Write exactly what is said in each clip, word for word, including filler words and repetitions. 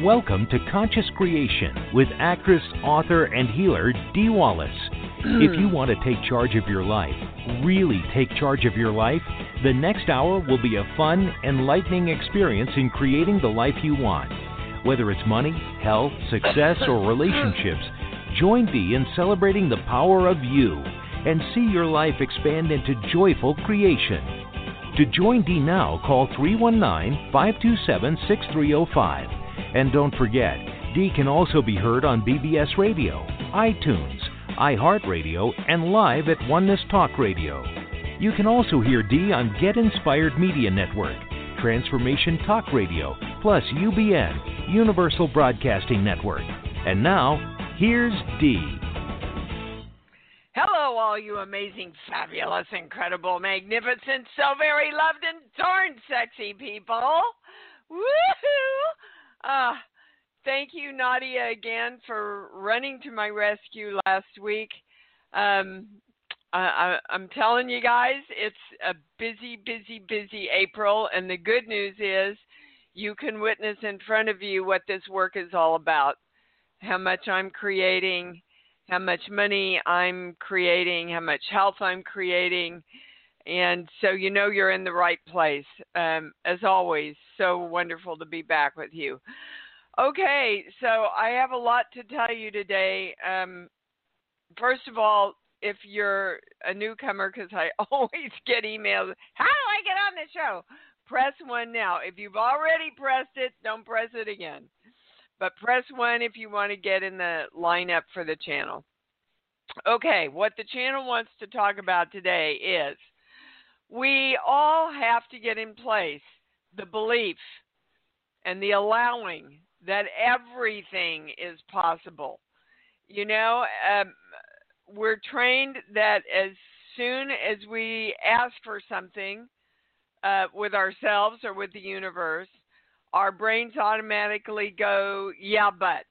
Welcome to Conscious Creation with actress, author, and healer Dee Wallace. If you want to take charge of your life, really take charge of your life, the next hour will be a fun, enlightening experience in creating the life you want. Whether it's money, health, success, or relationships, join Dee in celebrating the power of you and see your life expand into joyful creation. To join Dee now, call three one nine, five two seven, six three zero five. And don't forget, Dee can also be heard on B B S Radio, iTunes, iHeartRadio, and live at Oneness Talk Radio. You can also hear Dee on Get Inspired Media Network, Transformation Talk Radio, plus U B N, Universal Broadcasting Network. And now, here's Dee. Hello, all you amazing, fabulous, incredible, magnificent, so very loved and darn sexy people. Woohoo! Uh, thank you, Nadia, again for running to my rescue last week. Um, I, I, I'm telling you guys, it's a busy, busy, busy April, and the good news is you can witness in front of you what this work is all about, how much I'm creating, how much money I'm creating, how much health I'm creating. And so you know you're in the right place. Um, as always, so wonderful to be back with you. Okay, so I have a lot to tell you today. Um, first of all, if you're a newcomer, because I always get emails, how do I get on the show? Press one now. If you've already pressed it, don't press it again. But press one if you want to get in the lineup for the channel. Okay, what the channel wants to talk about today is we all have to get in place the belief and the allowing that everything is possible. You know, um, we're trained that as soon as we ask for something uh, with ourselves or with the universe, our brains automatically go, yeah, but.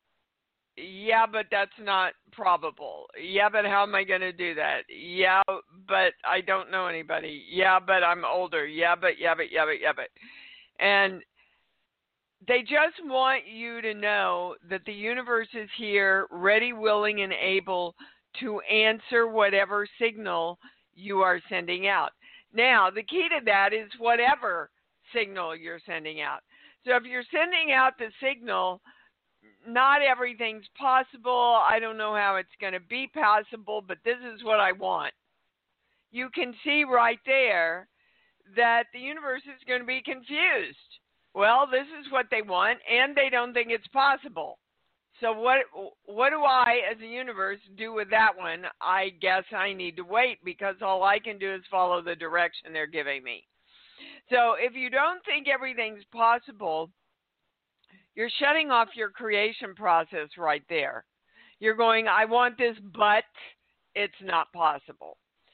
Yeah, but that's not probable. Yeah, but how am I going to do that? Yeah, but I don't know anybody. Yeah, but I'm older. Yeah, but, yeah, but, yeah, but, yeah, but. And they just want you to know that the universe is here, ready, willing, and able to answer whatever signal you are sending out. Now, the key to that is whatever signal you're sending out. So if you're sending out the signal, not everything's possible, I don't know how it's going to be possible, but this is what I want. You can see right there that the universe is going to be confused. Well, this is what they want, and they don't think it's possible. So what what do I, as a universe, do with that one? I guess I need to wait, because all I can do is follow the direction they're giving me. So if you don't think everything's possible, you're shutting off your creation process right there. You're going, I want this, but it's not possible.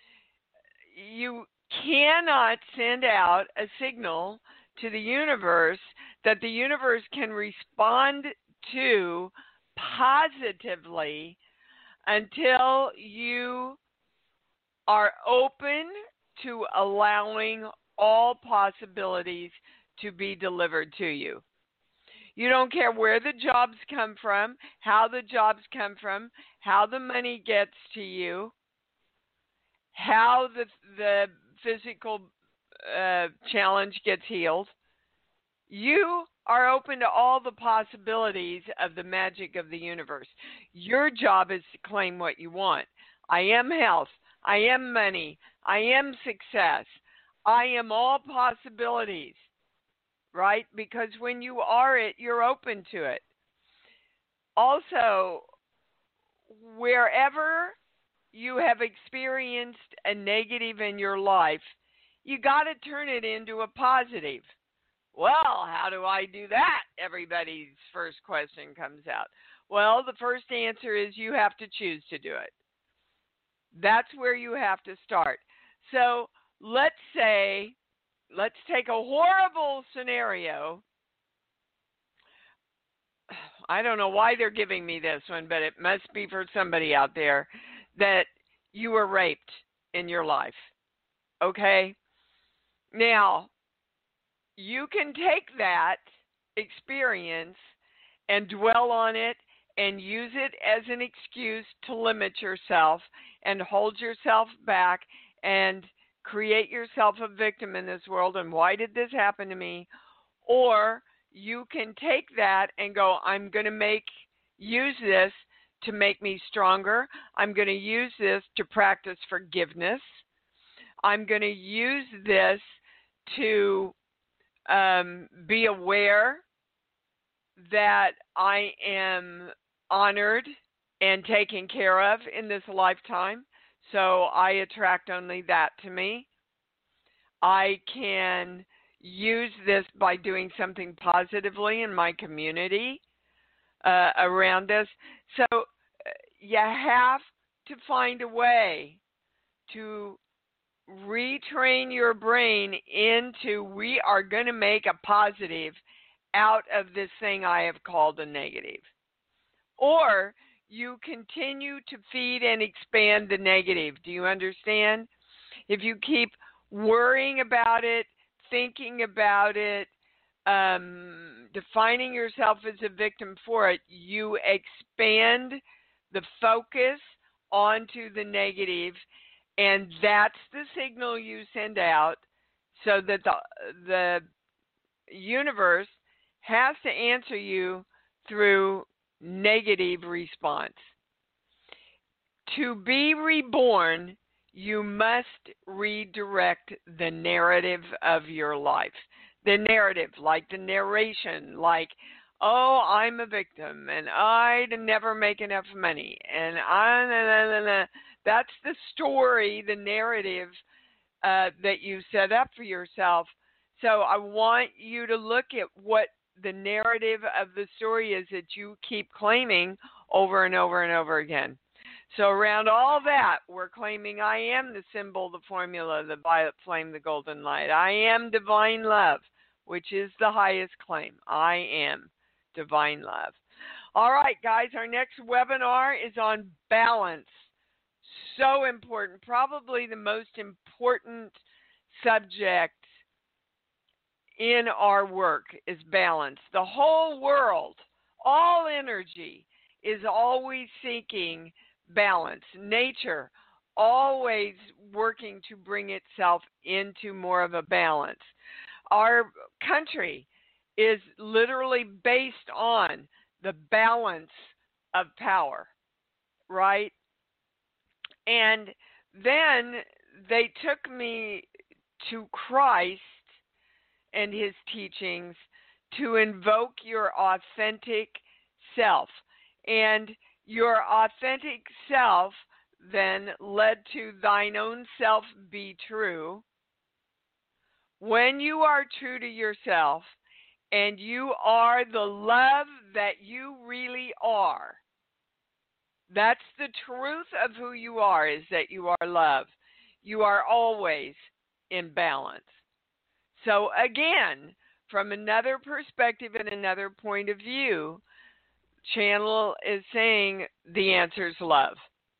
You cannot send out a signal to the universe that the universe can respond to positively until you are open to allowing all possibilities to be delivered to you. You don't care where the jobs come from, how the jobs come from, how the money gets to you, how the the physical uh, challenge gets healed. You are open to all the possibilities of the magic of the universe. Your job is to claim what you want. I am health. I am money. I am success. I am all possibilities. Right? Because when you are it, you're open to it. Also, wherever you have experienced a negative in your life, you got to turn it into a positive. Well, how do I do that? Everybody's first question comes out. Well, the first answer is you have to choose to do it. That's where you have to start. So let's say, let's take a horrible scenario. I don't know why they're giving me this one, but it must be for somebody out there, that you were raped in your life. Okay? Now, you can take that experience and dwell on it and use it as an excuse to limit yourself and hold yourself back and create yourself a victim in this world and why did this happen to me? Or you can take that and go, I'm going to make use this to make me stronger. I'm going to use this to practice forgiveness. I'm going to use this to um, be aware that I am honored and taken care of in this lifetime, so I attract only that to me. I can use this by doing something positively in my community uh, around us. So uh, you have to find a way to retrain your brain into we are going to make a positive out of this thing I have called a negative. Or you continue to feed and expand the negative. Do you understand? If you keep worrying about it, thinking about it, um, defining yourself as a victim for it, you expand the focus onto the negative, and that's the signal you send out so that the the universe has to answer you through negative response. To be reborn, you must redirect the narrative of your life. The narrative, like the narration, like, oh, I'm a victim, and I'd never make enough money, and I, nah, nah, nah, nah. That's the story, the narrative uh, that you set up for yourself. So I want you to look at what the narrative of the story is that you keep claiming over and over and over again. So around all that, we're claiming I am the symbol, the formula, the violet flame, the golden light. I am divine love, which is the highest claim. I am divine love. All right, guys, our next webinar is on balance. So important, probably the most important subject in our work is balance. The whole world, all energy is always seeking balance. Nature always working to bring itself into more of a balance. Our country is literally based on the balance of power, right? And then they took me to Christ and his teachings to invoke your authentic self. And your authentic self then led to thine own self be true. When you are true to yourself and you are the love that you really are, that's the truth of who you are, is that you are love. You are always in balance. So again, from another perspective and another point of view, Channel is saying the answer is love.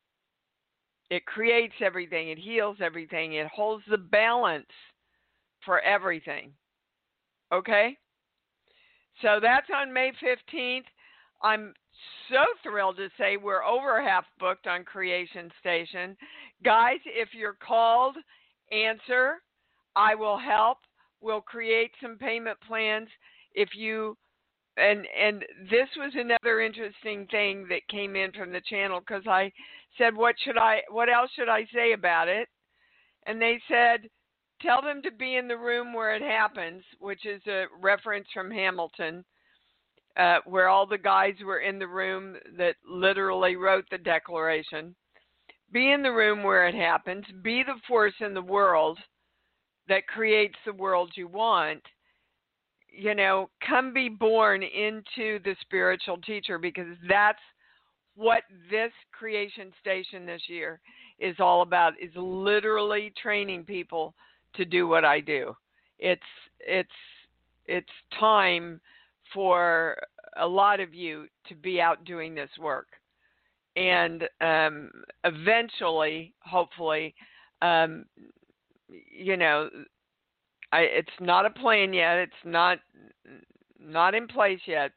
It creates everything. It heals everything. It holds the balance for everything. Okay? So that's on May fifteenth. I'm so thrilled to say we're over half booked on Creation Station. Guys, if you're called, answer. I will help. We'll create some payment plans. If you and and this was another interesting thing that came in from the channel, because I said, what should I what else should I say about it? And they said, tell them to be in the room where it happens, which is a reference from Hamilton, uh, where all the guys were in the room that literally wrote the Declaration. Be in the room where it happens. Be the force in the world that creates the world you want. You know, come be born into the spiritual teacher, because that's what this Creation Station this year is all about, is literally training people to do what I do. It's it's it's time for a lot of you to be out doing this work. And um, eventually, hopefully, um, you know, I, it's not a plan yet. It's not not in place yet.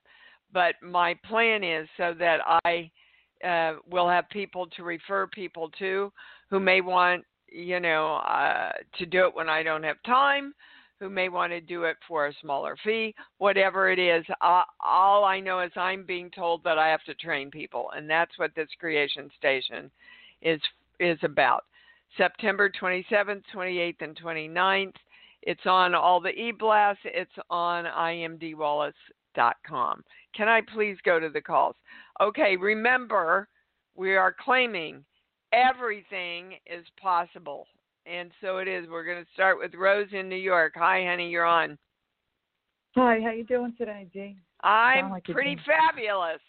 but my plan is so that I uh, will have people to refer people to who may want, you know, uh, to do it when I don't have time, who may want to do it for a smaller fee, whatever it is. Uh, all I know is I'm being told that I have to train people, and that's what this creation station is is about. September twenty-seventh, twenty-eighth, and twenty-ninth. It's on all the e-blasts. It's on I am D Wallace dot com. Can I please go to the calls? Okay, remember, we are claiming everything is possible. And so it is. We're going to start with Rose in New York. Hi, honey, you're on. Hi, how you doing today, Dee? I'm like pretty fabulous.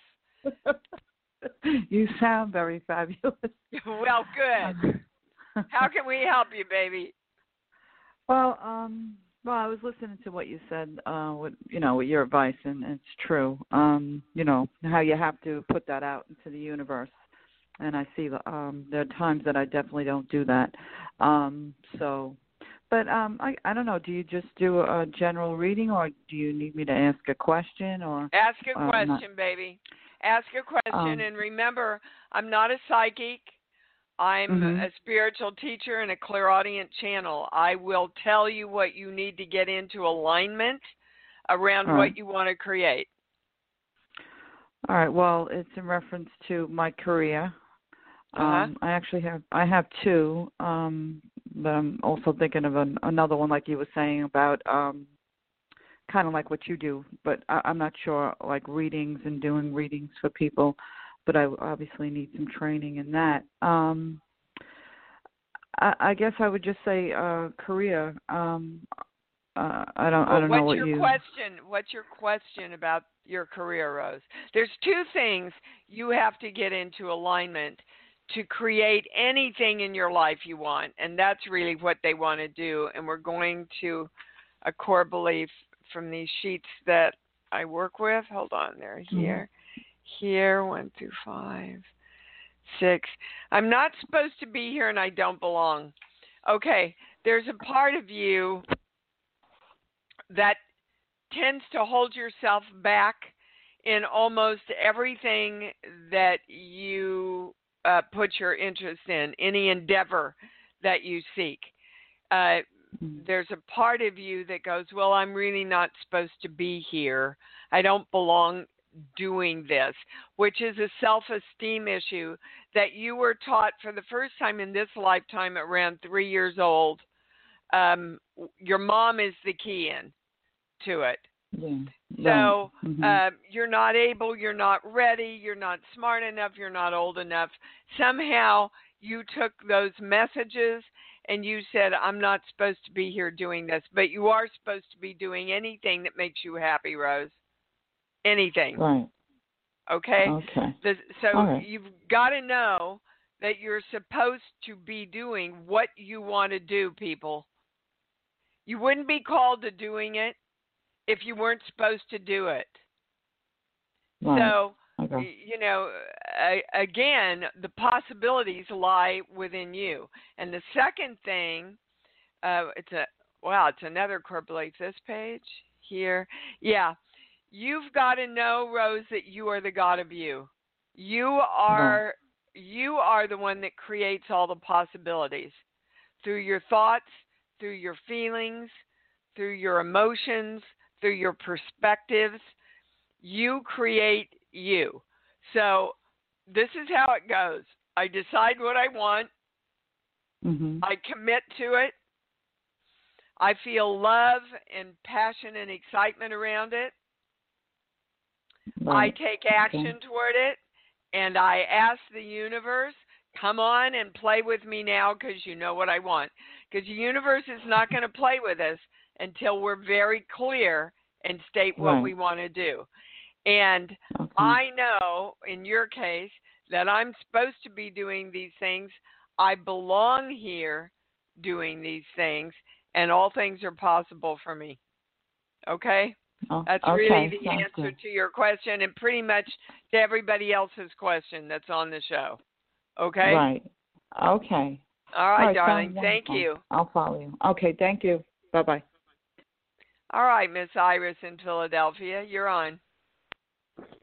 You sound very fabulous. Well, good. How can we help you, baby? Well, um, well, I was listening to what you said, uh, with, you know, with your advice, and it's true. Um, you know, how you have to put that out into the universe. And I see um, there are times that I definitely don't do that. Um, so, but um, I, I don't know. Do you just do a general reading, or do you need me to ask a question? Or ask a uh, question, not? baby. Ask a question, Um, and remember, I'm not a psychic. I'm mm-hmm. a spiritual teacher and a clairaudient channel. I will tell you what you need to get into alignment around All what right. you want to create. All right. Well, it's in reference to my career. Uh-huh. Um, I actually have I have two, um, but I'm also thinking of an, another one, like you were saying about um, kind of like what you do. But I, I'm not sure, like readings and doing readings for people. But I obviously need some training in that. Um, I, I guess I would just say uh, career. Um, uh, I don't. Well, I don't know what's what your you. question? What's your question about your career, Rose? There's two things you have to get into alignment to create anything in your life you want, and that's really what they want to do. And we're going to a core belief from these sheets that I work with. Hold on, they're here. Mm-hmm. Here, one through five, six. I'm not supposed to be here and I don't belong. Okay, there's a part of you that tends to hold yourself back in almost everything that you uh, put your interest in, any endeavor that you seek. Uh, there's a part of you that goes, well, I'm really not supposed to be here. I don't belong doing this, which is a self-esteem issue that you were taught for the first time in this lifetime at around three years old. Um, your mom is the key in to it. Yeah. So mm-hmm. uh, you're not able, you're not ready, you're not smart enough, you're not old enough. Somehow you took those messages and you said, I'm not supposed to be here doing this, but you are supposed to be doing anything that makes you happy, Rose. Anything. Right. Okay? Okay. The, so right. You've got to know that you're supposed to be doing what you want to do, people. You wouldn't be called to doing it if you weren't supposed to do it. Right. So, okay. you know, uh, again, the possibilities lie within you. And the second thing, uh, it's a, wow, it's another core belief. This page here. Yeah. You've got to know, Rose, that you are the God of you. You are right. you are the one that creates all the possibilities through your thoughts, through your feelings, through your emotions, through your perspectives. You create you. So this is how it goes. I decide what I want. Mm-hmm. I commit to it. I feel love and passion and excitement around it. Right. I take action okay. toward it, and I ask the universe, come on and play with me now because you know what I want. Because the universe is not going to play with us until we're very clear and state what right. we want to do. And okay. I know, in your case, that I'm supposed to be doing these things. I belong here doing these things, and all things are possible for me. Okay? Oh, that's okay. really the Sounds answer good. to your question and pretty much to everybody else's question that's on the show. Okay? Right. Okay. All right, All right darling. Thank you. I'll follow you. Okay, thank you. Bye-bye. All right, Miss Iris in Philadelphia. You're on.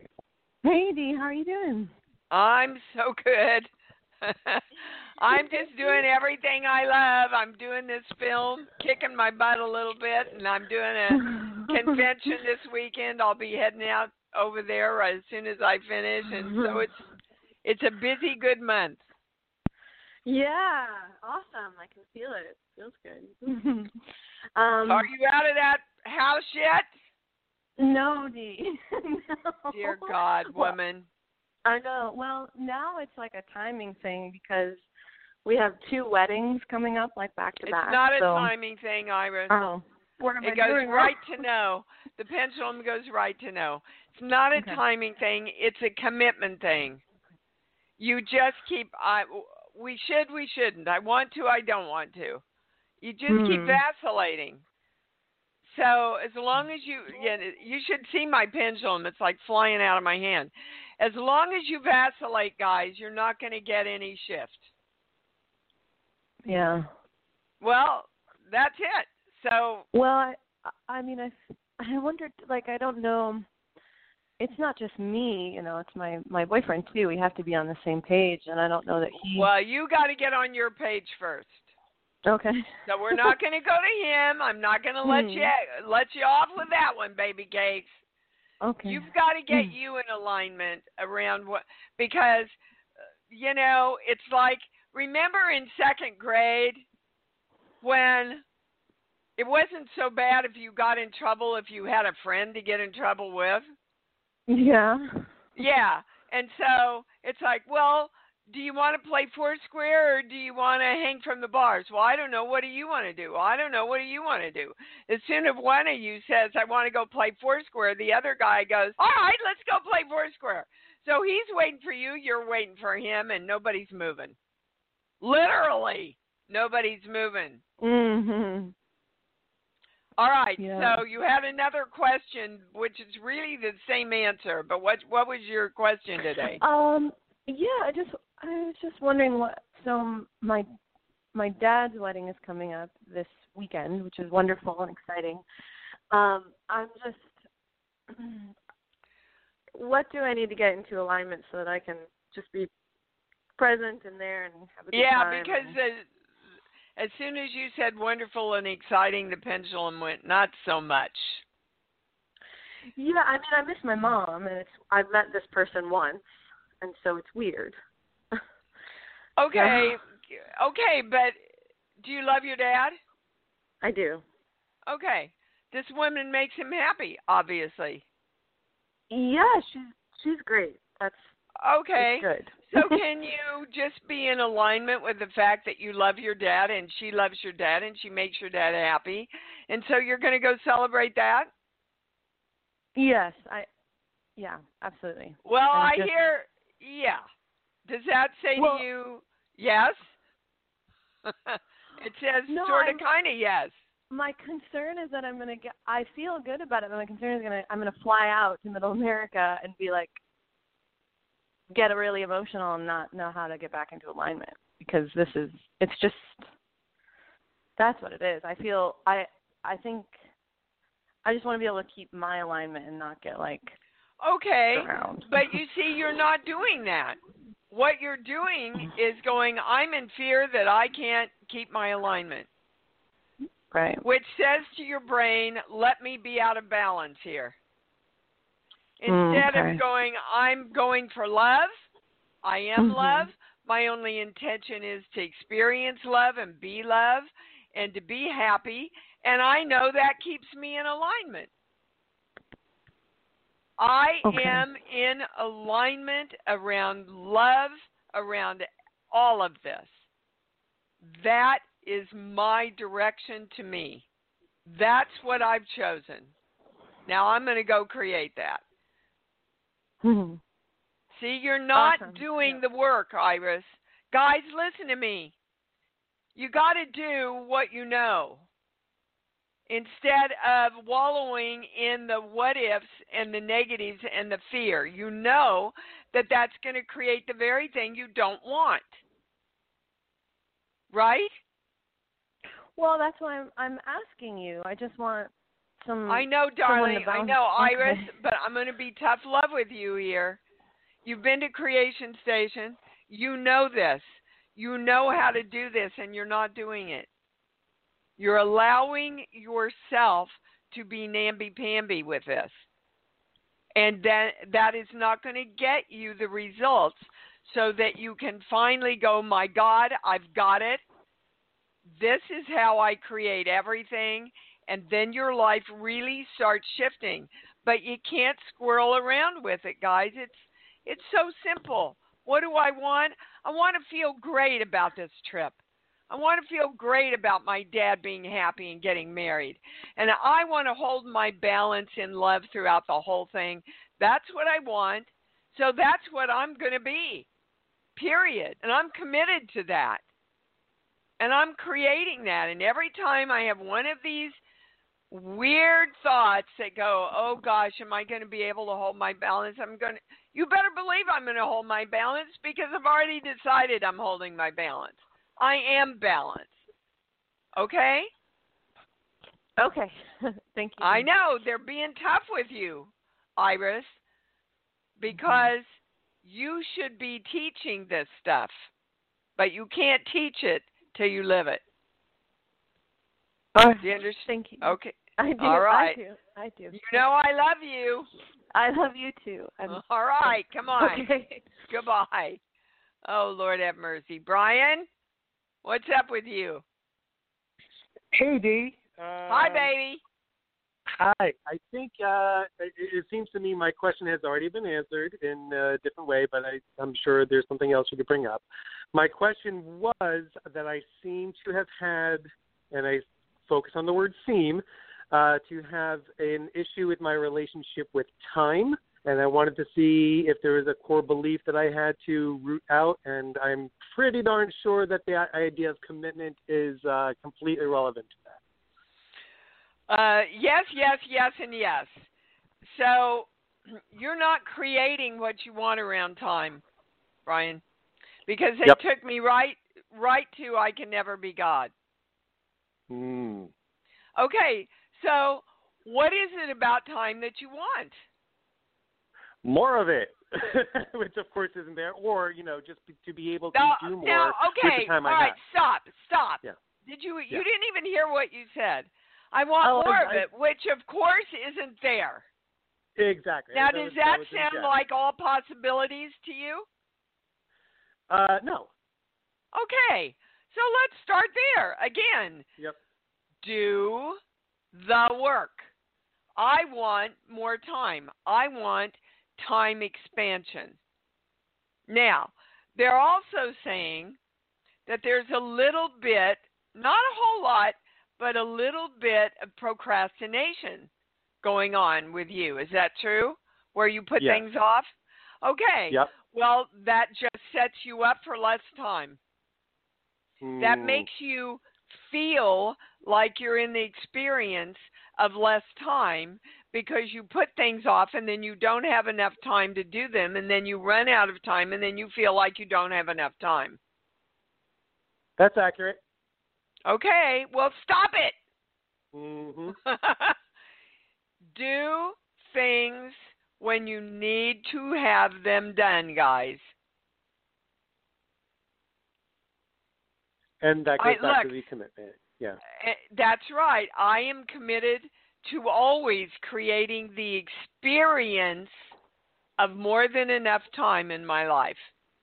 Hey, Dee, how are you doing? I'm so good. I'm just doing everything I love. I'm doing this film, kicking my butt a little bit, and I'm doing a convention this weekend. I'll be heading out over there as soon as I finish, and so it's it's a busy, good month. Yeah, awesome. I can feel it. It feels good. um, Are you out of that house yet? No, Dee. No. Dear God, woman. Well, I know. Well, now it's like a timing thing because we have two weddings coming up, like back to It's back. not a so. timing thing, Iris. Oh. What am it I goes doing right wrong? to no. The pendulum goes right to no. It's not a Okay. timing thing. It's a commitment thing. You just keep. I. We should. We shouldn't. I want to. I don't want to. You just hmm. keep vacillating. So as long as you, yeah, you should see my pendulum. It's like flying out of my hand. As long as you vacillate, guys, you're not going to get any shift. Yeah. Well, that's it. So. Well, I, I mean, I, I wondered, like, I don't know. It's not just me, you know. It's my my boyfriend too. We have to be on the same page, and I don't know that he. Well, you got to get on your page first. Okay. So we're not going to go to him. I'm not going to let hmm. you let you off with that one, baby cakes. Okay. You've got to get hmm. you in alignment around what, because, you know, it's like, remember in second grade when it wasn't so bad if you got in trouble if you had a friend to get in trouble with? Yeah. Yeah. And so it's like, well, do you want to play Foursquare or do you want to hang from the bars? Well, I don't know. What do you want to do? Well, I don't know. What do you want to do? As soon as one of you says, I want to go play Foursquare, the other guy goes, all right, let's go play Foursquare. So he's waiting for you. You're waiting for him, and nobody's moving. Literally, nobody's moving. Mm-hmm. All right. Yeah. So you had another question, which is really the same answer. But what what was your question today? Um. Yeah. I just I was just wondering what. So my my dad's wedding is coming up this weekend, which is wonderful and exciting. Um. I'm just. What do I need to get into alignment so that I can just be present and there and have a good yeah, time? Yeah, because and... as, as soon as you said wonderful and exciting, the pendulum went not so much. Yeah, I mean, I miss my mom, and it's I've met this person once, and so it's weird. Okay, yeah. okay, but do you love your dad? I do. Okay. This woman makes him happy, obviously. Yeah, she's she's great. That's okay. Good. So can you just be in alignment with the fact that you love your dad and she loves your dad and she makes your dad happy, and so you're going to go celebrate that? Yes, I. Yeah, absolutely. Well, I, I just... hear. Yeah. Does that say well, to you yes? It says no, sort of, kind of yes. My concern is that I'm gonna get. I feel good about it, but my concern is gonna. I'm gonna fly out to Middle America and be like, get really emotional and not know how to get back into alignment because this is. It's just. That's what it is. I feel. I. I think. I just want to be able to keep my alignment and not get like. Okay, around. But you see, you're not doing that. What you're doing is going, I'm in fear that I can't keep my alignment. Right. Which says to your brain, let me be out of balance here. Instead mm, okay. of going, I'm going for love, I am mm-hmm. love, my only intention is to experience love and be love and to be happy, and I know that keeps me in alignment. I okay. am in alignment around love, around all of this. That is my direction to me. That's what I've chosen. Now I'm going to go create that. Mm-hmm. See, you're not awesome. doing yeah. the work, Iris. Guys, listen to me. You got to do what you know, instead of wallowing in the what ifs and the negatives and the fear. You know that that's going to create the very thing you don't want. Right? Well, that's why I'm, I'm asking you. I just want some. I know, darling. I know, okay. Iris, but I'm going to be tough love with you here. You've been to Creation Station. You know this. You know how to do this, and you're not doing it. You're allowing yourself to be namby-pamby with this. And that, that is not going to get you the results so that you can finally go, my God, I've got it. This is how I create everything. And then your life really starts shifting. But you can't squirrel around with it, guys. It's it's so simple. What do I want? I want to feel great about this trip. I want to feel great about my dad being happy and getting married. And I want to hold my balance in love throughout the whole thing. That's what I want. So that's what I'm going to be, period. And I'm committed to that. And I'm creating that. And every time I have one of these weird thoughts that go, oh, gosh, am I going to be able to hold my balance? I'm going to, you better believe I'm going to hold my balance because I've already decided I'm holding my balance. I am balanced. Okay? Okay. Thank you. I know. They're being tough with you, Iris, because you should be teaching this stuff, but you can't teach it till you live it. Oh, do you understand? Thank you. Okay. I do. All right. I do. I do. You know I love you. I love you too. I'm... All right. Come on. Okay. Goodbye. Oh, Lord have mercy. Brian, what's up with you? Hey, Dee. Uh, Hi, baby. Hi. I think uh, it, it seems to me my question has already been answered in a different way, but I, I'm sure there's something else you could bring up. My question was that I seem to have had, and I focus on the word seem, uh, to have an issue with my relationship with time, and I wanted to see if there was a core belief that I had to root out, and I'm pretty darn sure that the idea of commitment is uh, completely irrelevant to that. Uh, yes, yes, yes, and yes. So you're not creating what you want around time, Brian, because it Yep. took me right, right to I can never be God. Mm. Okay, so what is it about time that you want? More of it, which of course isn't there, or, you know, just to be able to No, do more no, okay, with the time all I right, have. stop, stop. Yeah. Did you, you Yeah. didn't even hear what you said. I want Oh, more I- of it, which of course isn't there. Exactly. Now, That does was- that, that was sound it, yeah. like all possibilities to you? Uh, no. Okay, so let's start there. Again, Yep. do the work. I want more time. I want time expansion. Now, they're also saying that there's a little bit, not a whole lot, but a little bit of procrastination going on with you. Is that true? Where you put Yes. things off? Okay. Yep. Well, that just sets you up for less time. That Mm. makes you feel like you're in the experience of less time because you put things off and then you don't have enough time to do them and then you run out of time and then you feel like you don't have enough time. That's accurate. Okay, well, stop it. Mm-hmm. Do things when you need to have them done, guys. And that goes I, back look, to the commitment. Yeah. That's right. I am committed to always creating the experience of more than enough time in my life.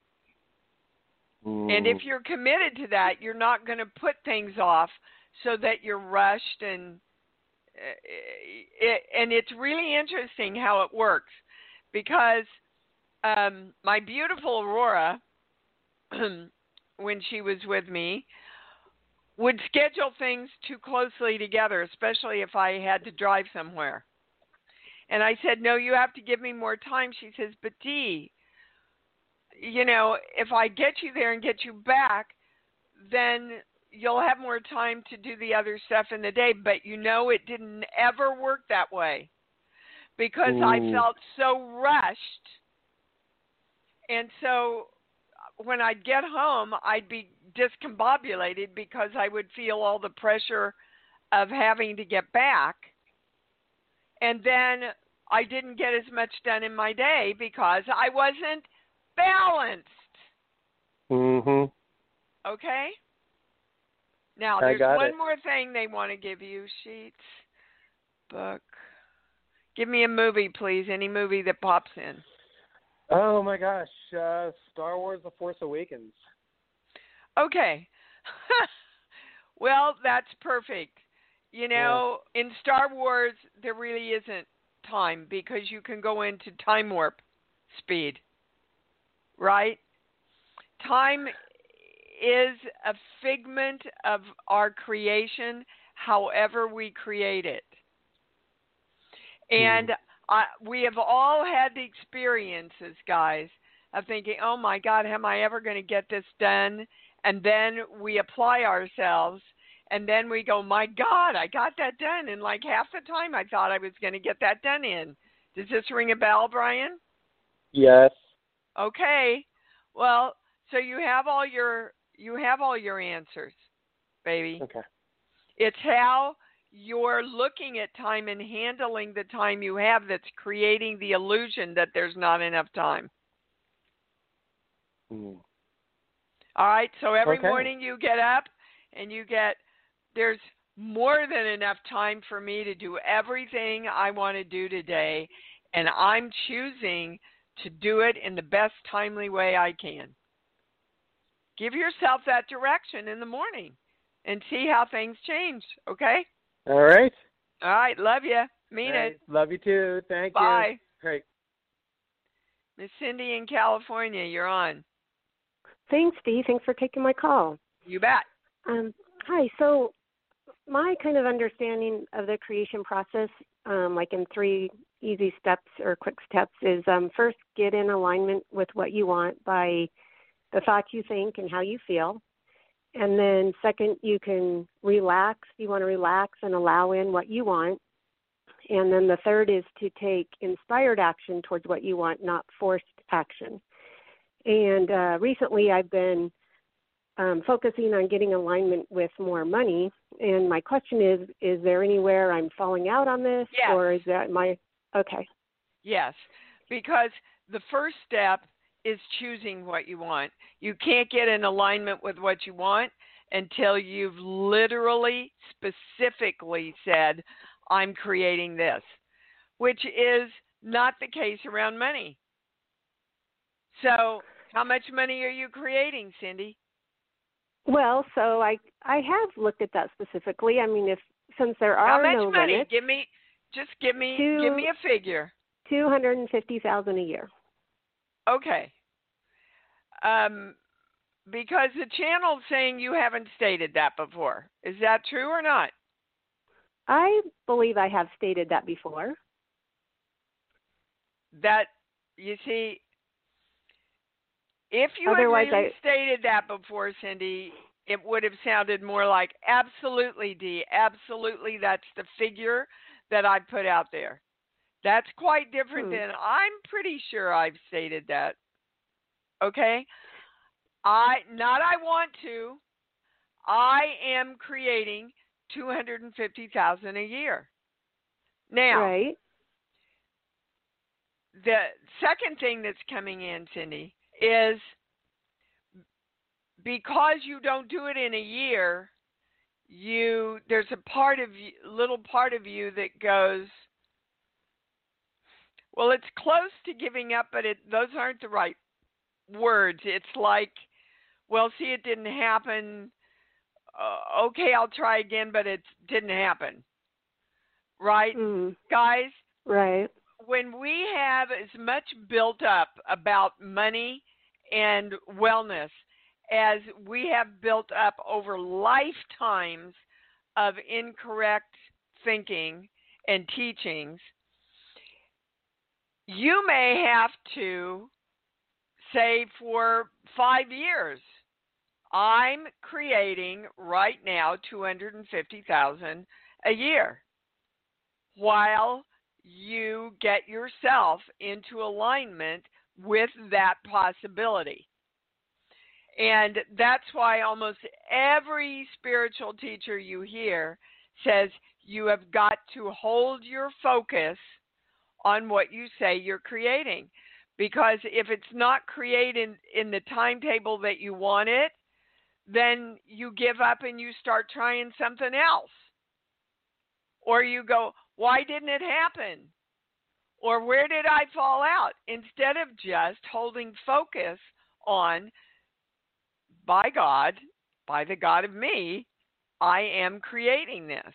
Mm. And if you're committed to that, you're not going to put things off so that you're rushed. And it, and it's really interesting how it works because um, my beautiful Aurora, when she was with me, would schedule things too closely together, especially if I had to drive somewhere. And I said, no, you have to give me more time. She says, but Dee, you know, if I get you there and get you back, then you'll have more time to do the other stuff in the day. But, you know, it didn't ever work that way because Ooh. I felt so rushed. And so when I'd get home, I'd be discombobulated because I would feel all the pressure of having to get back. And then I didn't get as much done in my day because I wasn't balanced. Mhm. Okay? Now, I there's got one it. more thing they want to give you. Sheets, book. Give me a movie, please. Any movie that pops in. Oh my gosh, uh, Star Wars: The Force Awakens. Okay. Well, that's perfect. You know, yeah. In Star Wars, there really isn't time because you can go into time warp speed, right? Time is a figment of our creation, however we create it. And mm. I, we have all had the experiences, guys, of thinking, oh my God, am I ever going to get this done? And then we apply ourselves, and then we go, my God, I got that done in like half the time I thought I was going to get that done in. Does this ring a bell, Brian? Yes. Okay. Well, so you have all your you have all your answers, baby. Okay. It's how you're looking at time and handling the time you have that's creating the illusion that there's not enough time. Mm. All right, so every okay. morning you get up and you get, there's more than enough time for me to do everything I want to do today, and I'm choosing to do it in the best timely way I can. Give yourself that direction in the morning and see how things change, okay? All right. All right, love you. Mean right. it. Love you too. Thank Bye. you. Bye. Right. Miss Cindy in California, you're on. Thanks, Dee. Thanks for taking my call. You bet. Um, hi. So my kind of understanding of the creation process, um, like in three easy steps or quick steps, is um, first get in alignment with what you want by the thoughts you think and how you feel. And then second, you can relax. You want to relax and allow in what you want. And then the third is to take inspired action towards what you want, not forced action. And uh, recently I've been um, focusing on getting alignment with more money. And my question is, is there anywhere I'm falling out on this? Yes. Or is that my, okay. Yes, because the first step is choosing what you want. You can't get in alignment with what you want until you've literally, specifically said, I'm creating this, which is not the case around money. So how much money are you creating, Cindy? Well, so I I have looked at that specifically. I mean, if since there are how much no money? limits, Give me just give me two, give me a figure. Two hundred and fifty thousand a year. Okay. Um, because the channel's saying you haven't stated that before. Is that true or not? I believe I have stated that before. That you see. If you Otherwise, had really I... stated that before, Cindy, it would have sounded more like, absolutely, Dee, absolutely, that's the figure that I put out there. That's quite different hmm. than, I'm pretty sure I've stated that. Okay? I Not I want to. I am creating two hundred fifty thousand dollars a year. Now, right. The second thing that's coming in, Cindy, is because you don't do it in a year, you there's a part of you, little part of you that goes, well, it's close to giving up, but it, those aren't the right words. It's like, well, see, it didn't happen. Uh, okay, I'll try again, but it didn't happen. Right, mm. guys? Right. When we have as much built up about money and wellness as we have built up over lifetimes of incorrect thinking and teachings, you may have to say for five years, I'm creating right now two hundred fifty thousand dollars a year while you get yourself into alignment with that possibility. And that's why almost every spiritual teacher you hear says you have got to hold your focus on what you say you're creating. Because if it's not created in, in the timetable that you want it, then you give up and you start trying something else. Or you go, why didn't it happen? Or where did I fall out? Instead of just holding focus on, by God, by the God of me, I am creating this.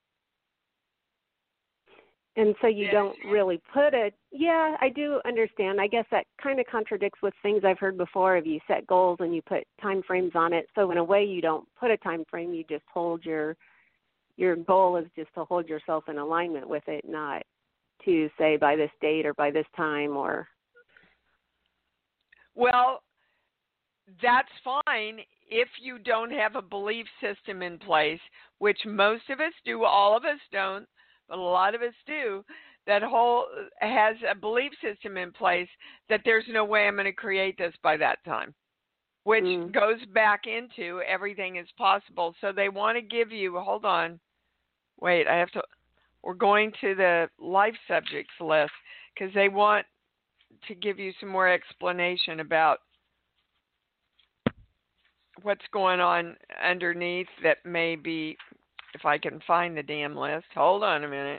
And so you Yes. don't really put a, yeah, I do understand. I guess that kind of contradicts with things I've heard before of you set goals and you put time frames on it. So in a way you don't put a time frame, you just hold your, your goal is just to hold yourself in alignment with it, not to say by this date or by this time or. Well, that's fine if you don't have a belief system in place, which most of us do, all of us don't. But a lot of us do, that whole has a belief system in place that there's no way I'm going to create this by that time, which Mm. goes back into everything is possible. So they want to give you, hold on, wait, I have to, we're going to the life subjects list because they want to give you some more explanation about what's going on underneath that may be. If I can find the damn list. Hold on a minute.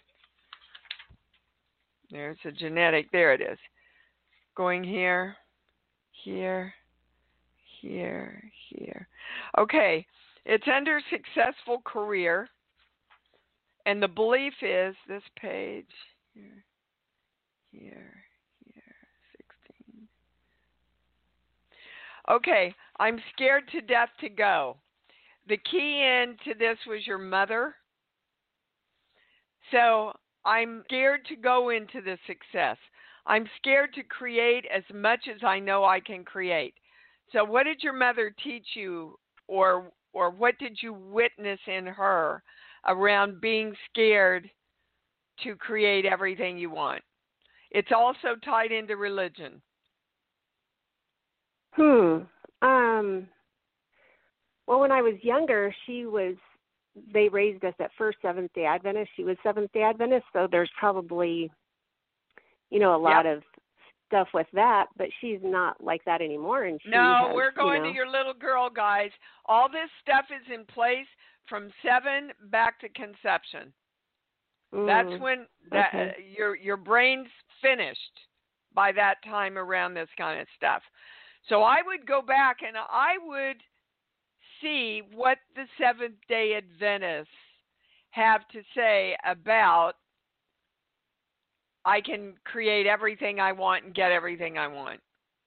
There's a genetic. There it is. Going here, here, here, here. Okay. It's under successful career. And the belief is this page here, here, here, sixteen. Okay. I'm scared to death to go. The key into this was your mother. So I'm scared to go into the success. I'm scared to create as much as I know I can create. So what did your mother teach you, or or what did you witness in her around being scared to create everything you want? It's also tied into religion. Hmm. Um. Well, when I was younger, she was, they raised us at first Seventh-day Adventist. She was Seventh-day Adventist, so there's probably, you know, a lot Yep. of stuff with that, but she's not like that anymore. And she No, has, we're going you know, to your little girl, guys. All this stuff is in place from seven back to conception. mm, That's when that okay. uh, your your brain's finished by that time around this kind of stuff. So I would go back and I would see what the Seventh-day Adventists have to say about I can create everything I want and get everything I want.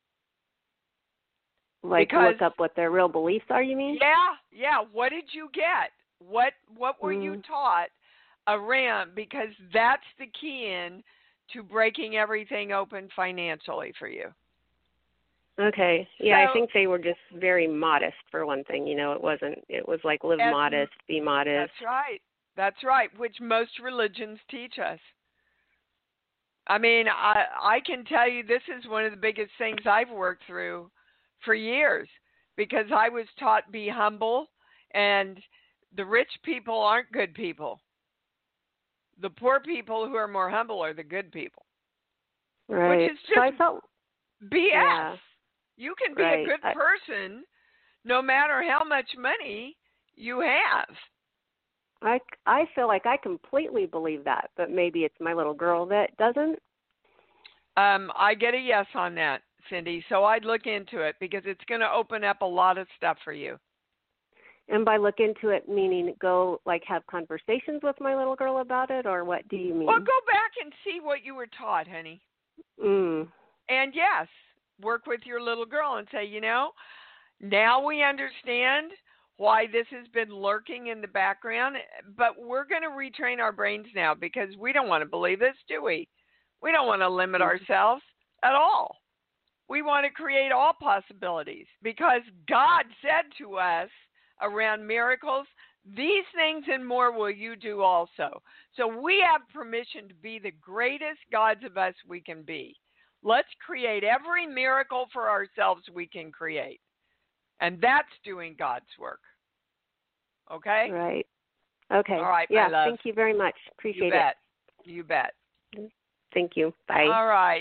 Like because, look up what their real beliefs are, you mean? Yeah, yeah. What did you get? What what were mm. you taught around? Because that's the key in to breaking everything open financially for you. Okay. Yeah, So, I think they were just very modest for one thing. You know, it wasn't, it was like live as, modest, be modest. That's right. That's right, which most religions teach us. I mean, I I can tell you this is one of the biggest things I've worked through for years because I was taught be humble, and the rich people aren't good people. The poor people who are more humble are the good people. Right. Which is just so I felt, B S. yeah. You can be Right. a good I, person no matter how much money you have. I, I feel like I completely believe that, but maybe it's my little girl that doesn't. Um, I get a yes on that, Cindy. So I'd look into it because it's going to open up a lot of stuff for you. And by look into it, meaning go like have conversations with my little girl about it, or what do you mean? Well, go back and see what you were taught, honey. Mm. And yes, work with your little girl and say, you know, now we understand why this has been lurking in the background, but we're going to retrain our brains now because we don't want to believe this, do we? We don't want to limit ourselves at all. We want to create all possibilities because God said to us around miracles, these things and more will you do also. So we have permission to be the greatest gods of us we can be. Let's create every miracle for ourselves we can create. And that's doing God's work. Okay? Right. Okay. All right, yeah, my love. thank you very much. Appreciate you bet. You bet. it. Thank you. Bye. All right.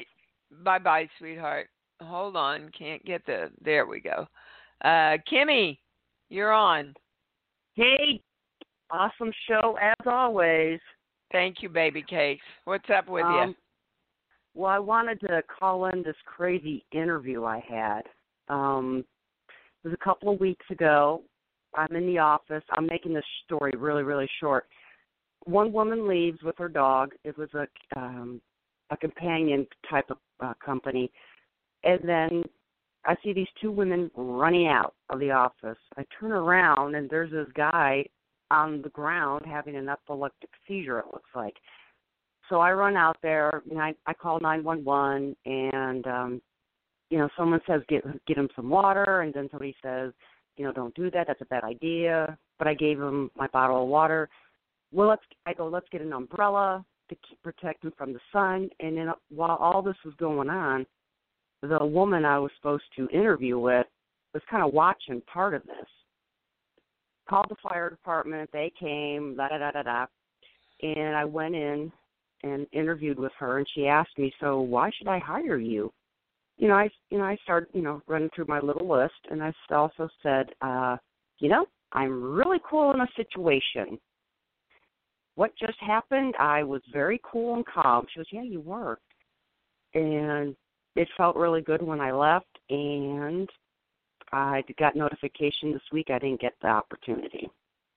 Bye-bye, sweetheart. Hold on. Can't get the... There we go. Uh, Kimmy, you're on. Hey, awesome show as always. Thank you, baby cakes. What's up with um, you? Well, I wanted to call in this crazy interview I had. Um, it was a couple of weeks ago. I'm in the office. I'm making this story really, really short. One woman leaves with her dog. It was a um, a companion type of uh, company. And then I see these two women running out of the office. I turn around, and there's this guy on the ground having an epileptic seizure, it looks like. So I run out there, and I, I call nine one one, and, um, you know, someone says, get, get him some water, and then somebody says, you know, don't do that, that's a bad idea. But I gave him my bottle of water. Well, let's, I go, let's get an umbrella to keep, protect him from the sun. And then while all this was going on, the woman I was supposed to interview with was kind of watching part of this. Called the fire department, they came, da da da da da, and I went in and interviewed with her, and she asked me, so why should I hire you? You know, I, you know, I started, you know, running through my little list, and I also said, uh, you know, I'm really cool in a situation. What just happened? I was very cool and calm. She goes, yeah, you were. And it felt really good when I left, and I got notification this week I didn't get the opportunity.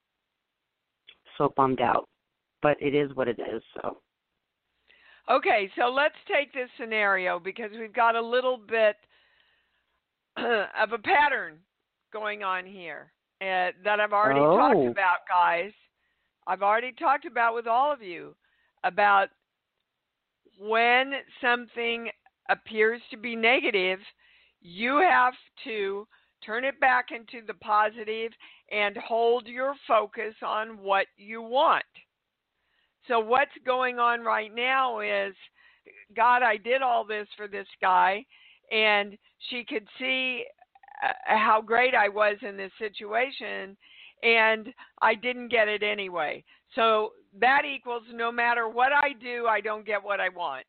So bummed out. But it is what it is, so. Okay, so let's take this scenario because we've got a little bit of a pattern going on here uh, that I've already oh. talked about, guys. I've already talked about with all of you about when something appears to be negative, you have to turn it back into the positive and hold your focus on what you want. So what's going on right now is, God, I did all this for this guy, and she could see uh, how great I was in this situation, and I didn't get it anyway. So that equals no matter what I do, I don't get what I want.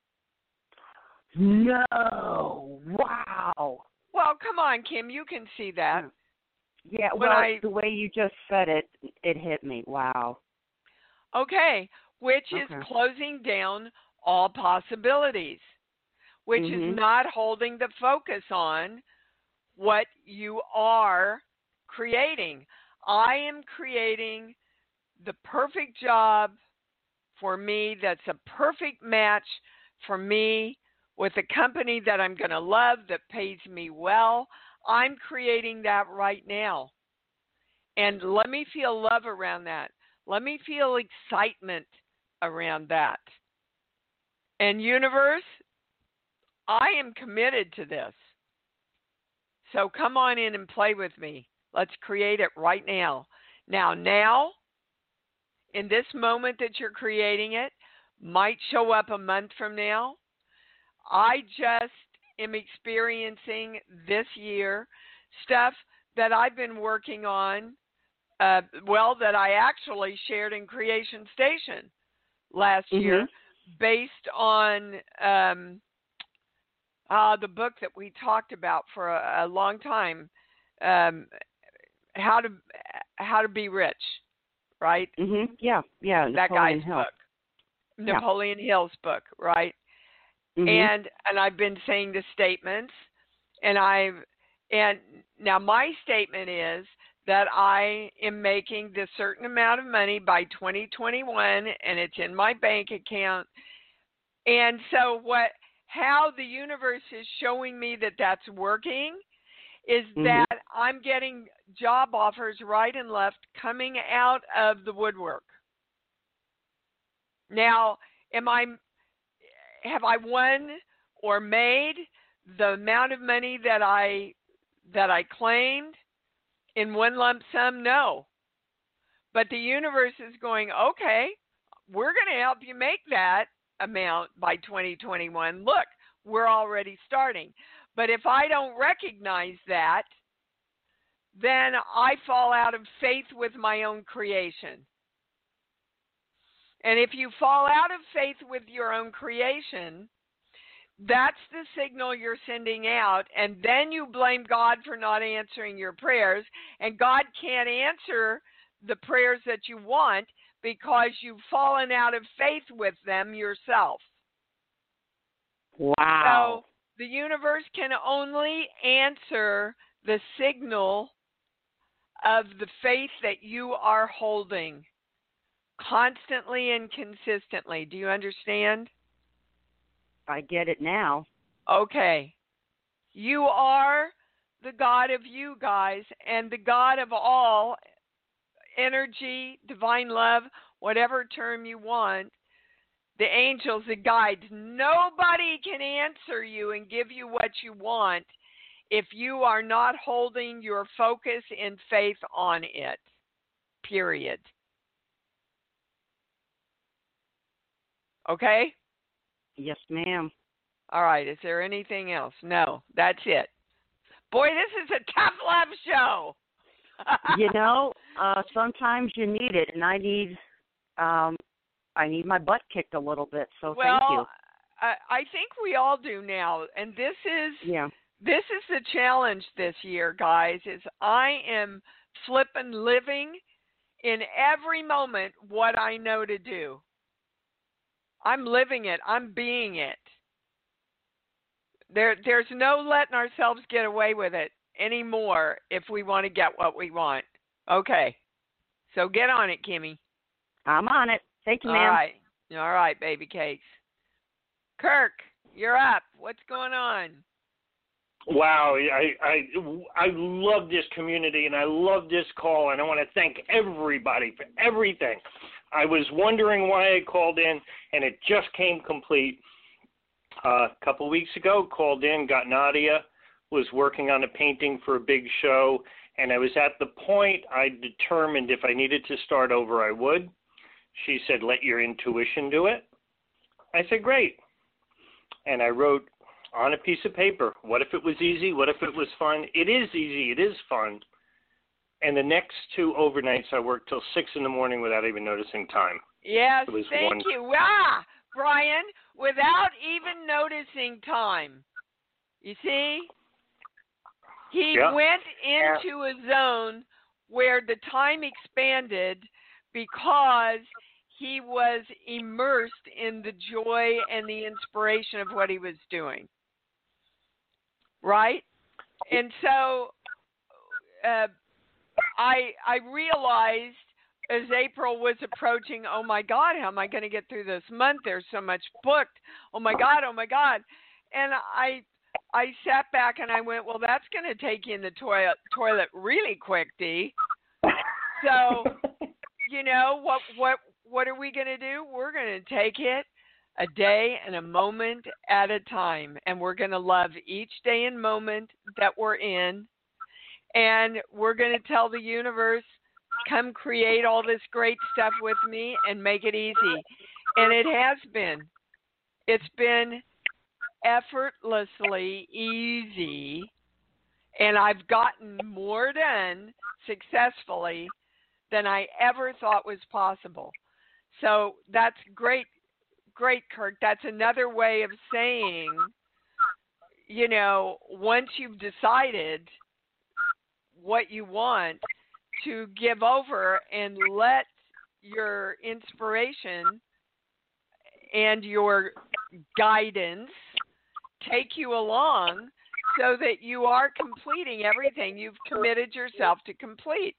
No. Wow. Well, come on, Kim, you can see that. Yeah, when well, I, the way you just said it, it hit me. Wow. Okay, which is okay. closing down all possibilities, which mm-hmm. is not holding the focus on what you are creating. I am creating the perfect job for me that's a perfect match for me with a company that I'm going to love, that pays me well. I'm creating that right now. And let me feel love around that. Let me feel excitement around that. And universe, I am committed to this. So come on in and play with me. Let's create it right now. Now, now, in this moment that you're creating it, might show up a month from now. I just am experiencing this year stuff that I've been working on, uh, well, that I actually shared in Creation Station last mm-hmm. year, based on um, uh, the book that we talked about for a, a long time, um, how to how to be rich, right? Mm-hmm. Yeah, yeah. That Napoleon guy's Hill. book, Napoleon yeah. Hill's book, right? Mm-hmm. And and I've been saying the statements, and I've and now my statement is that I am making this certain amount of money by twenty twenty-one, and it's in my bank account. And so what? How the universe is showing me that that's working is mm-hmm. that I'm getting job offers right and left coming out of the woodwork. Now, am I? Have I won or made the amount of money that I that I claimed in one lump sum? No. But the universe is going, okay, we're going to help you make that amount by twenty twenty-one. Look, we're already starting. But if I don't recognize that, then I fall out of faith with my own creation. And if you fall out of faith with your own creation, That's the signal you're sending out, and then you blame God for not answering your prayers, and God can't answer the prayers that you want because you've fallen out of faith with them yourself. Wow. So the universe can only answer the signal of the faith that you are holding constantly and consistently. Do you understand? I get it now. Okay. You are the God of you guys, and the God of all energy, divine love, whatever term you want, the angels, the guides. Nobody can answer you and give you what you want if you are not holding your focus and faith on it. Period. Okay? Yes, ma'am. All right. Is there anything else? No. That's it. Boy, this is a tough love show. You know, uh, sometimes you need it, and I need, um, I need my butt kicked a little bit. So well, thank you. I, I think we all do now, and this is yeah. This is the challenge this year, guys. Is I am flipping living in every moment what I know to do. I'm living it. I'm being it. There, there's no letting ourselves get away with it anymore if we want to get what we want. Okay. So get on it, Kimmy. I'm on it. Thank you, All ma'am. right. All right, baby cakes. Kirk, you're up. What's going on? Wow, I, I I love this community and I love this call, and I want to thank everybody for everything. I was wondering why I called in, and it just came complete. Uh, a couple weeks ago, called in, got Nadia, was working on a painting for a big show, and I was at the point I determined if I needed to start over, I would. She said, let your intuition do it. I said, great. And I wrote on a piece of paper, what if it was easy? What if it was fun? It is easy. It is fun. And the next two overnights, I worked till six in the morning without even noticing time. Yes, it was thank one... you. Ah, Brian, without even noticing time. You see? He yeah. went into a zone where the time expanded because he was immersed in the joy and the inspiration of what he was doing. Right? And so uh, I I realized as April was approaching, oh my God, how am I going to get through this month? There's so much booked. Oh my God, oh my God. And I I sat back and I went, well, that's going to take you in the toilet toilet really quick, Dee. So, you know, what what what are we going to do? We're going to take it a day and a moment at a time, and we're going to love each day and moment that we're in, and we're going to tell the universe, come create all this great stuff with me and make it easy. And it has been. It's been effortlessly easy, and I've gotten more done successfully than I ever thought was possible. So that's great, great, Kirk. That's another way of saying, you know, once you've decided what you want, to give over and let your inspiration and your guidance take you along so that you are completing everything you've committed yourself to complete.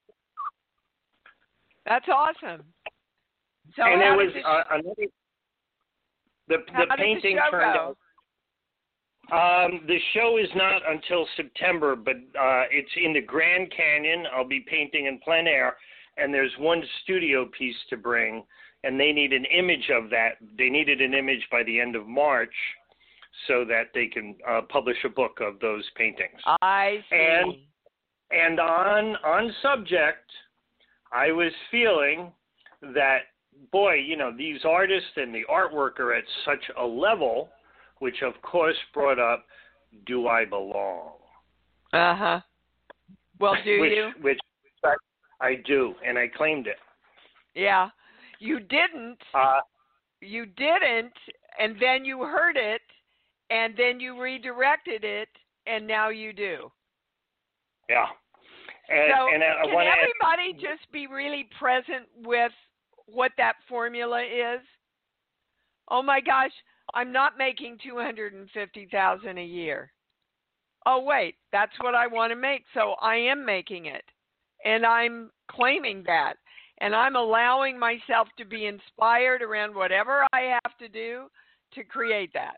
That's awesome. So and how it did was the, uh, another, the, the how painting did the show turned go? out. Um, the show is not until September, but uh, it's in the Grand Canyon. I'll be painting in plein air, and there's one studio piece to bring, and they need an image of that. They needed an image by the end of March so that they can uh, publish a book of those paintings. I see. And, and on on subject, I was feeling that, boy, you know, these artists and the artwork are at such a level, which of course brought up, do I belong? Uh-huh. Well, do which, you? Which I do, and I claimed it. Yeah. You didn't. Uh, you didn't, and then you heard it, and then you redirected it, and now you do. Yeah. And, so and I can wanna everybody ask, just be really present with what that formula is? Oh my gosh, I'm not making two hundred fifty thousand dollars a year. Oh wait, that's what I want to make, so I am making it. And I'm claiming that. And I'm allowing myself to be inspired around whatever I have to do to create that.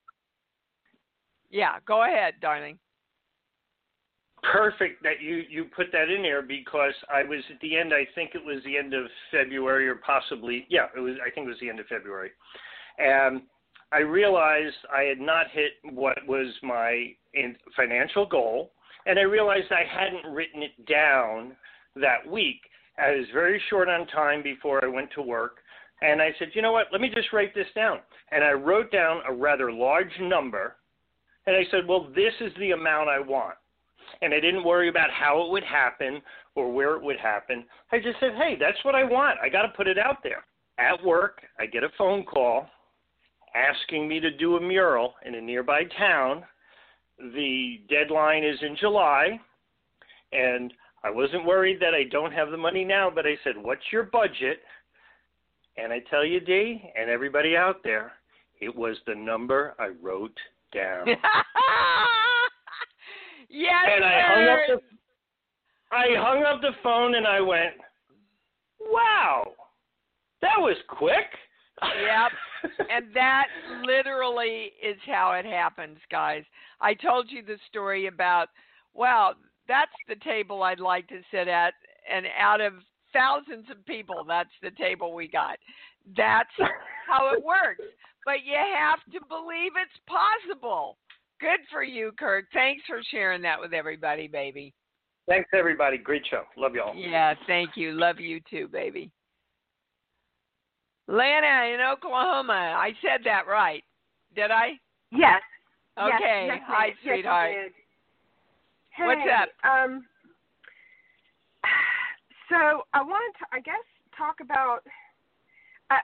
Yeah, go ahead, darling. Perfect that you, you put that in there, because I was at the end, I think it was the end of February, or possibly, yeah, it was. I think it was the end of February. And I realized I had not hit what was my financial goal, and I realized I hadn't written it down that week. I was very short on time before I went to work, and I said, you know what, let me just write this down. And I wrote down a rather large number, and I said, well, this is the amount I want. And I didn't worry about how it would happen or where it would happen. I just said, hey, that's what I want. I got to put it out there. At work, I get a phone call asking me to do a mural in a nearby town. The deadline is in July, and I wasn't worried that I don't have the money now, but I said, what's your budget? And I tell you, Dee, and everybody out there, it was the number I wrote down. Yes, and I hung up the, I hung up the phone and I went, wow, that was quick. Yep, and that literally is how it happens, guys. I told you the story about, well, that's the table I'd like to sit at, and out of thousands of people, that's the table we got. That's how it works. But you have to believe it's possible. Good for you, Kirk. Thanks for sharing that with everybody, baby. Thanks, everybody. Great show. Love y'all. Yeah, thank you. Love you too, baby. Lana in Oklahoma. I said that right. Did I? Yes. Okay. Yes, yes, Hi, yes, sweetheart. you did. Hey, What's up? Um, so I wanted to, I guess, talk about, uh,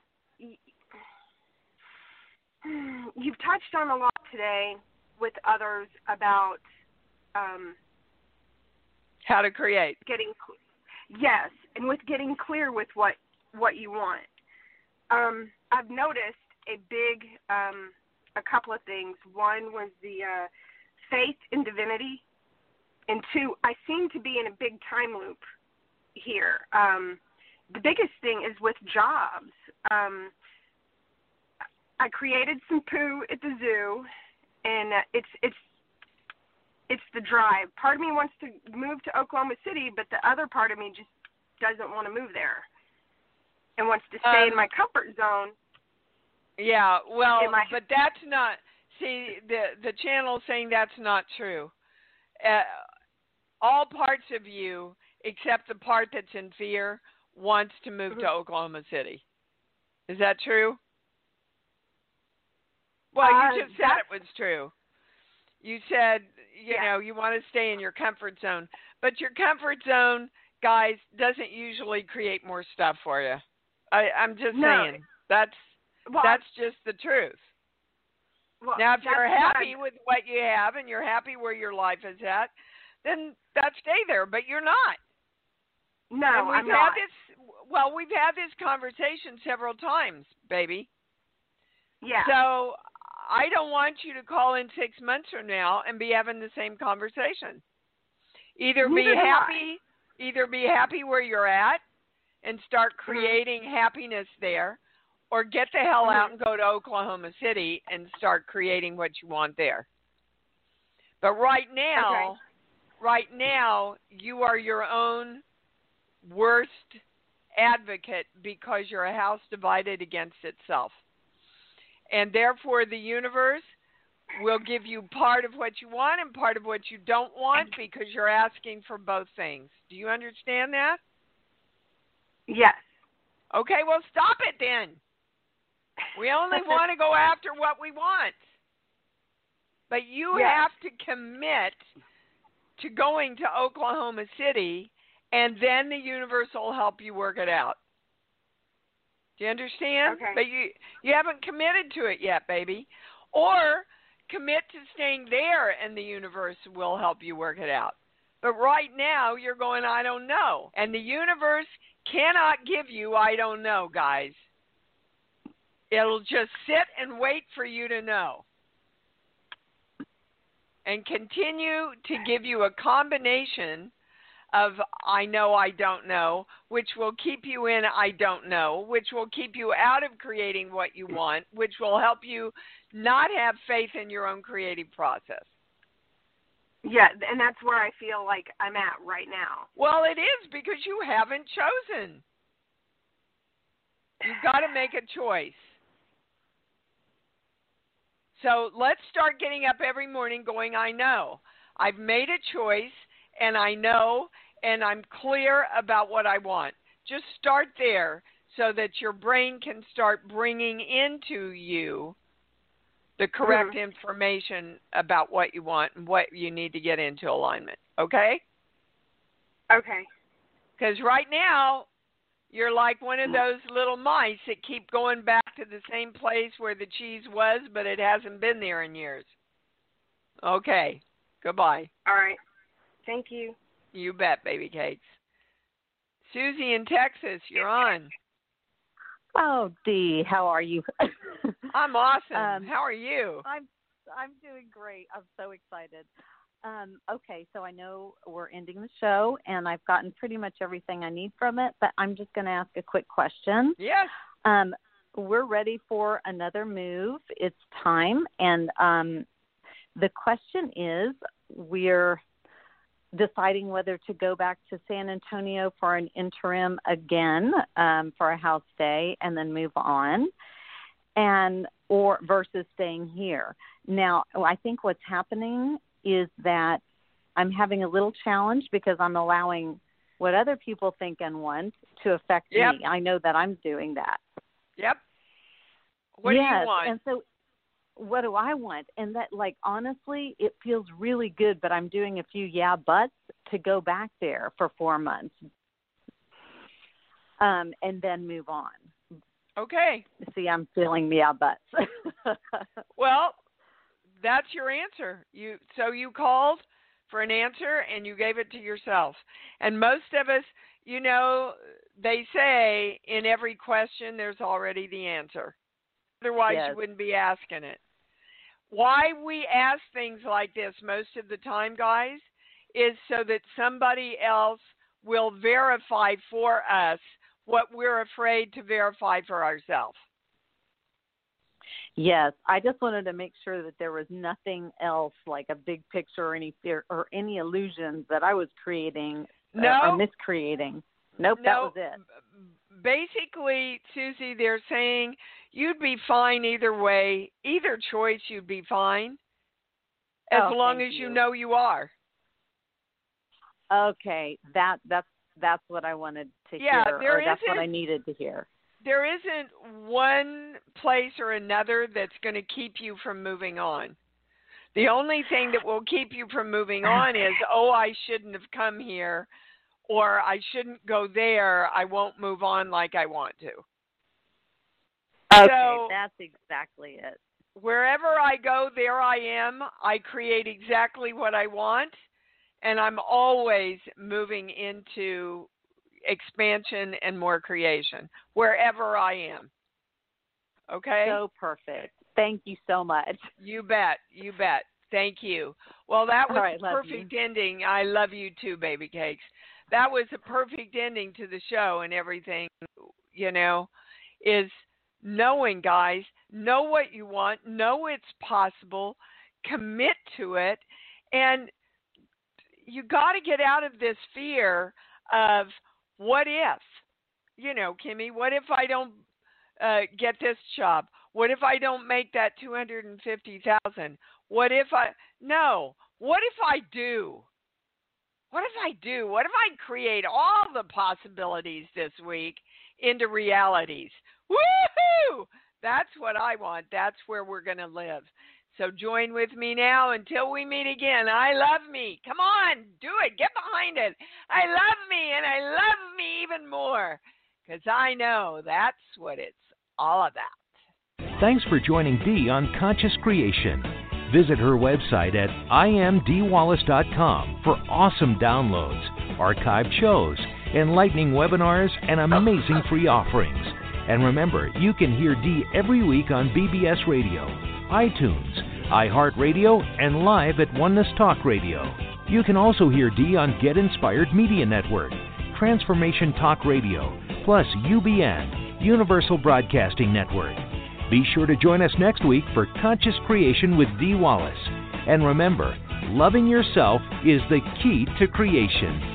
you've touched on a lot today with others about um, how to create. Getting, yes, and with getting clear with what, what you want. Um, I've noticed a big, um, a couple of things. One was the uh, faith in divinity, and two, I seem to be in a big time loop here. Um, the biggest thing is with jobs. Um, I created some poo at the zoo, and uh, it's it's it's the drive. Part of me wants to move to Oklahoma City, but the other part of me just doesn't want to move there and wants to stay um, in my comfort zone. Yeah, well, my, but that's not, see, the, the channel saying that's not true. Uh, all parts of you, except the part that's in fear, wants to move mm-hmm. to Oklahoma City. Is that true? Well, uh, you just said it was true. You said, you yeah. know, you want to stay in your comfort zone. But your comfort zone, guys, doesn't usually create more stuff for you. I, I'm just no. saying. That's well, that's just the truth. Well, now, if you're happy what with what you have and you're happy where your life is at, then that stay there. But you're not. No, and we've I'm had not. This, well, we've had this conversation several times, baby. Yeah. So I don't want you to call in six months from now and be having the same conversation. Either Neither be happy, either be happy where you're at and start creating mm-hmm. happiness there, or get the hell mm-hmm. out and go to Oklahoma City and start creating what you want there. But right now, okay. right now, you are your own worst advocate because you're a house divided against itself. And therefore, the universe will give you part of what you want and part of what you don't want because you're asking for both things. Do you understand that? Yes. Okay, well, stop it then. We only want to go after what we want. But you yes. have to commit to going to Oklahoma City, and then the universe will help you work it out. Do you understand? Okay. But you, you haven't committed to it yet, baby. Or commit to staying there, and the universe will help you work it out. But right now, you're going, I don't know. And the universe cannot give you, I don't know, guys. It'll just sit and wait for you to know. And continue to give you a combination of I know, I don't know, which will keep you in I don't know, which will keep you out of creating what you want, which will help you not have faith in your own creative process. Yeah, and that's where I feel like I'm at right now. Well, it is because you haven't chosen. You've got to make a choice. So let's start getting up every morning going, I know. I've made a choice, and I know, and I'm clear about what I want. Just start there so that your brain can start bringing into you the correct mm-hmm. information about what you want and what you need to get into alignment. Okay? Okay. Because right now, you're like one of those little mice that keep going back to the same place where the cheese was, but it hasn't been there in years. Okay. Goodbye. All right. Thank you. You bet, baby cakes. Susie in Texas, you're on. Oh, Dee, how are you? I'm awesome. Um, how are you? I'm I'm doing great. I'm so excited. Um, okay, so I know we're ending the show, and I've gotten pretty much everything I need from it, but I'm just going to ask a quick question. Yes. Um, we're ready for another move. It's time, and um, the question is, we're deciding whether to go back to San Antonio for an interim again um, for a house stay and then move on, and or versus staying here. Now, I think what's happening is that I'm having a little challenge because I'm allowing what other people think and want to affect yep. me. I know that I'm doing that. Yep. What yes, do you want? And so what do I want? And that, like, honestly, it feels really good, but I'm doing a few yeah buts to go back there for four months um, and then move on. Okay. See, I'm feeling the yeah buts. Well, that's your answer. You so you called for an answer and you gave it to yourself. And most of us, you know, they say in every question there's already the answer. Otherwise, yes. you wouldn't be asking it. Why we ask things like this most of the time, guys, is so that somebody else will verify for us what we're afraid to verify for ourselves. Yes, I just wanted to make sure that there was nothing else like a big picture or any fear or any illusions that I was creating no. uh, or miscreating. Nope, no. that was it. Basically, Susie, they're saying you'd be fine either way. Either choice, you'd be fine as oh, long as you. you know you are. Okay, that that's that's what I wanted to yeah, hear. There or that's isn't, what I needed to hear. There isn't one place or another that's going to keep you from moving on. The only thing that will keep you from moving on is, oh, I shouldn't have come here, or I shouldn't go there. I won't move on like I want to. Okay, so, that's exactly it. Wherever I go, there I am. I create exactly what I want, and I'm always moving into expansion and more creation wherever I am. Okay? So perfect. Thank you so much. You bet. You bet. Thank you. Well, that was right, a perfect ending. I love you too, baby cakes. That was a perfect ending to the show, and everything, you know, is knowing, guys, know what you want, know it's possible, commit to it, and you got to get out of this fear of what if, you know, Kimmy, what if I don't uh, get this job? What if I don't make that two hundred fifty thousand dollars? What if I, no, what if I do? What if I do? What if I create all the possibilities this week into realities? Woohoo! That's what I want. That's where we're going to live. So join with me now until we meet again. I love me. Come on, do it. Get behind it. I love me, and I love me even more because I know that's what it's all about. Thanks for joining Dee on Conscious Creation. Visit her website at i am dee wallace dot com for awesome downloads, archived shows, enlightening webinars, and amazing free offerings. And remember, you can hear Dee every week on B B S Radio, iTunes, iHeartRadio, and live at Oneness Talk Radio. You can also hear Dee on Get Inspired Media Network, Transformation Talk Radio, plus U B N, Universal Broadcasting Network. Be sure to join us next week for Conscious Creation with Dee Wallace. And remember, loving yourself is the key to creation.